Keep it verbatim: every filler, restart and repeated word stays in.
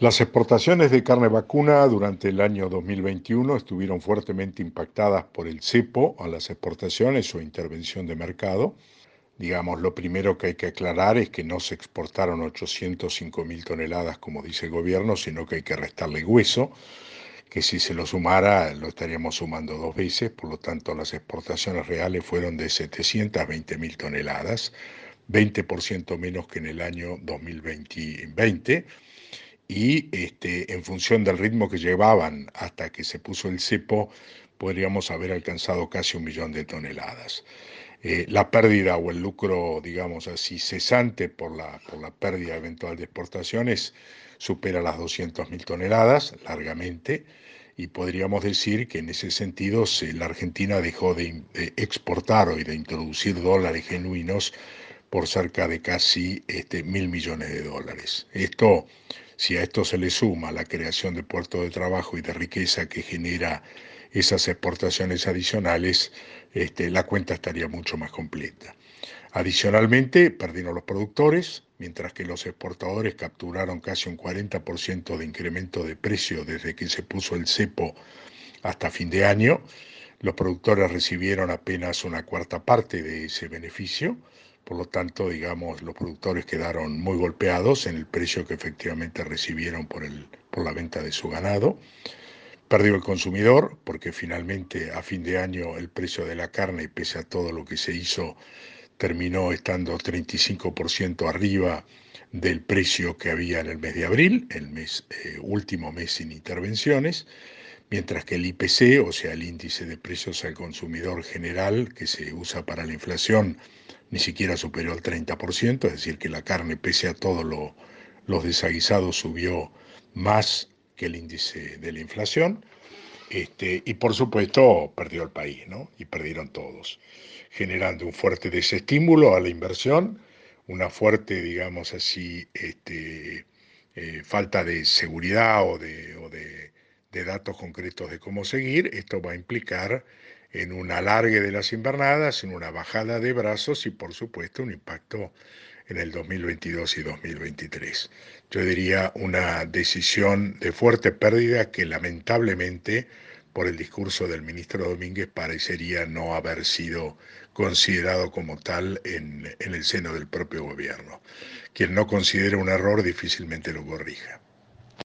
Las exportaciones de carne vacuna durante el año dos mil veintiuno estuvieron fuertemente impactadas por el cepo a las exportaciones o intervención de mercado. Digamos, lo primero que hay que aclarar es que no se exportaron ochocientos cinco mil toneladas, como dice el gobierno, sino que hay que restarle hueso, que si se lo sumara lo estaríamos sumando dos veces, por lo tanto las exportaciones reales fueron de setecientas veinte mil toneladas, veinte por ciento menos que en el año dos mil veinte, y este, en función del ritmo que llevaban hasta que se puso el cepo, podríamos haber alcanzado casi un millón de toneladas. Eh, la pérdida o el lucro, digamos así, cesante por la, por la pérdida eventual de exportaciones supera las doscientas mil toneladas largamente, y podríamos decir que en ese sentido se, la Argentina dejó de, de exportar y de introducir dólares genuinos por cerca de casi este, mil millones de dólares. Esto, si a esto se le suma la creación de puertos de trabajo y de riqueza que genera esas exportaciones adicionales, este, la cuenta estaría mucho más completa. Adicionalmente, perdieron los productores, mientras que los exportadores capturaron casi un cuarenta por ciento de incremento de precio desde que se puso el cepo hasta fin de año. Los productores recibieron apenas una cuarta parte de ese beneficio, por lo tanto, digamos, los productores quedaron muy golpeados en el precio que efectivamente recibieron por, el, por la venta de su ganado. Perdió el consumidor, porque finalmente a fin de año el precio de la carne, pese a todo lo que se hizo, terminó estando treinta y cinco por ciento arriba del precio que había en el mes de abril, el mes, eh, último mes sin intervenciones, mientras que el I P C, o sea, el índice de precios al consumidor general que se usa para la inflación, ni siquiera superó el treinta por ciento, es decir, que la carne, pese a todo lo, los desaguisados, subió más que el índice de la inflación. Este, y por supuesto perdió el país, ¿no? Y perdieron todos, generando un fuerte desestímulo a la inversión, una fuerte, digamos así, este, eh, falta de seguridad o de, o de, de datos concretos de cómo seguir. Esto va a implicar en un alargue de las invernadas, en una bajada de brazos y por supuesto un impacto en el dos mil veintidós y dos mil veintitrés. Yo diría una decisión de fuerte pérdida que lamentablemente, por el discurso del ministro Domínguez, parecería no haber sido considerado como tal en, en el seno del propio gobierno. Quien no considera un error difícilmente lo corrija.